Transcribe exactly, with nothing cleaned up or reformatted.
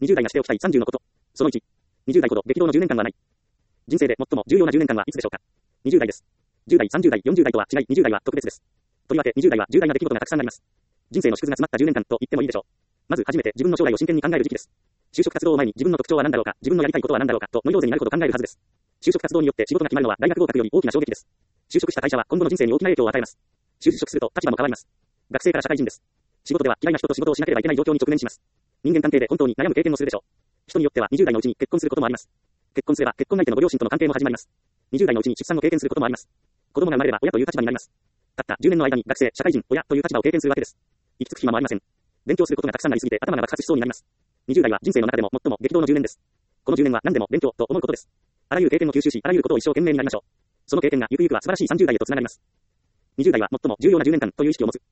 にじゅう代がしておきたいさんじゅうのこと。そのいち。にじゅう代ほど激動のじゅうねんかんはない。人生で最も重要なじゅうねんかんはいつでしょうか。にじゅう代です。じゅう代、さんじゅう代、よんじゅう代とは違い、にじゅう代は特別です。とりわけにじゅう代は重大な出来事がたくさんあります。人生の縮図が詰まったじゅうねんかんと言ってもいいでしょう。まず初めて自分の将来を真剣に考える時期です。就職活動を前に自分の特徴は何だろうか、自分のやりたいことは何だろうかとノイローゼになるほど考えるはずです。就職活動によって仕事が決まるのは大学合格より大きな衝撃です。就職した会社は今後の人生に大きな影響を与えます。就職すると立場も変わります。学生から社会人です。仕事では嫌いな人と仕事をしなければいけない状況に直面します。人間関係で本当に悩む経験もするでしょう。人によってはにじゅう代のうちに結婚することもあります。結婚すれば結婚相手のご両親との関係も始まります。にじゅう代のうちに出産を経験することもあります。子供が生まれれば親という立場になります。たったじゅうねんの間に学生、社会人、親という立場を経験するわけです。息つく暇もありません。勉強することがたくさんありすぎて頭が爆発しそうになります。にじゅう代は人生の中でも最も激動のじゅうねんです。このじゅうねんは何でも勉強と思うことです。あらゆる経験を吸収し、あらゆることを一生懸命になりましょう。その経験がゆくゆくは素晴らしいさんじゅう代へとつながります。にじゅう代は最も重要なじゅうねんかんという意識を持つ。